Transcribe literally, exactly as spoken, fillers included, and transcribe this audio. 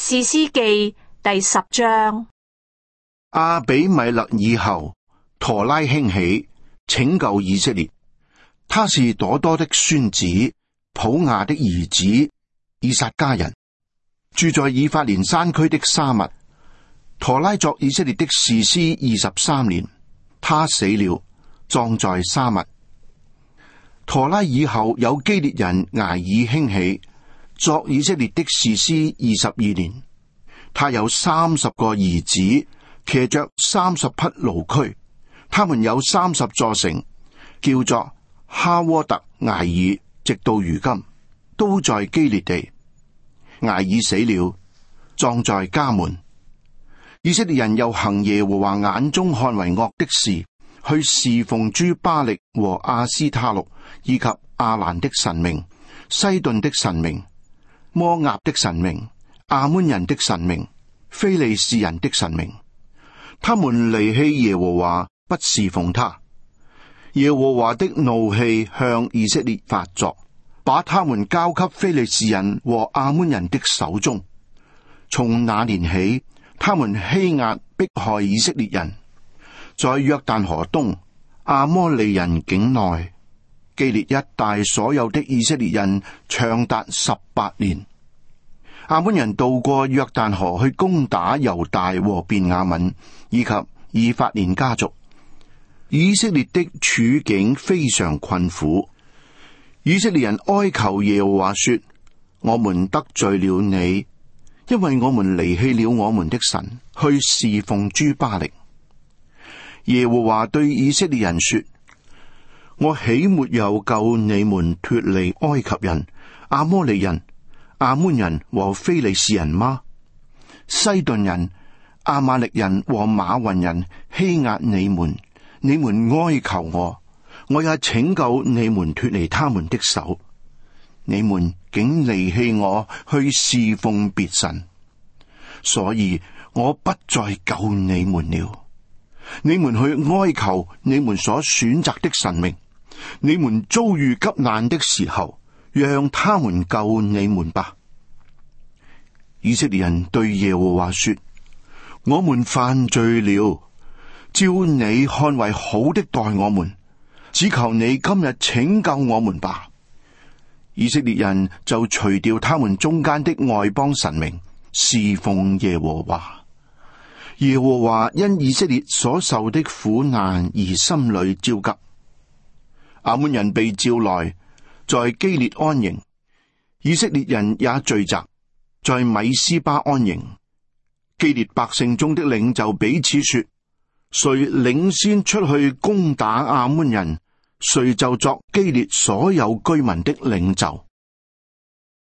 士師記第十章。 亞比米勒以後，陀拉興起，拯救以色列。他是朵多的孫子，普亞的兒子，以撒家人，住在以法蓮山區的沙密。陀拉作以色列的士師二十三年，他死了，葬在沙密。陀拉以後有基列人睚珥興起，作以色列的士師二十二年。他有三十個兒子，騎着三十匹驢駒，他們有三十座城，叫做哈沃特睚珥，直到如今都在基列地。睚珥死了，葬在迦門。以色列人又行耶和華眼中看為惡的事，去侍奉諸巴力和亞斯他錄，以及亞蘭的神明、西頓的神明、摩押的神明、亞捫人的神明、非利士人的神明。他們離棄耶和華，不侍奉他。耶和華的怒氣向以色列發作，把他們交給非利士人和亞捫人的手中。從那年起，他們欺壓迫害以色列人，在約旦河東、亞摩利人境內、基列一帶所有的以色列人長達十八年。亞捫人渡過約旦河去攻打猶大和便雅憫，以及以法蓮家族。以色列的處境非常困苦。以色列人哀求耶和華說：我們得罪了你，因為我們離棄了我們的神，去侍奉諸巴力。耶和華對以色列人說：我豈沒有救你們脫離埃及人、亞摩利人、亞捫人和非利士人嗎？西頓人、亞瑪力人和瑪雲人欺壓你們，你們哀求我，我也拯救你們脫離他們的手。你們竟離棄我，去侍奉別神，所以我不再救你們了。你們去哀求你們所選擇的神明，你們遭遇急難的時候，讓他們救你們吧。以色列人對耶和華說：我們犯罪了，照你看為好的待我們，只求你今日拯救我們吧。以色列人就除掉他們中間的外邦神明，侍奉耶和華。耶和華因以色列所受的苦難而心裏焦急。亞捫人被召來，在基列安營，以色列人也聚集，在米斯巴安營。基列百姓中的領袖彼此說：誰領先出去攻打亞捫人，誰就作基列所有居民的領袖。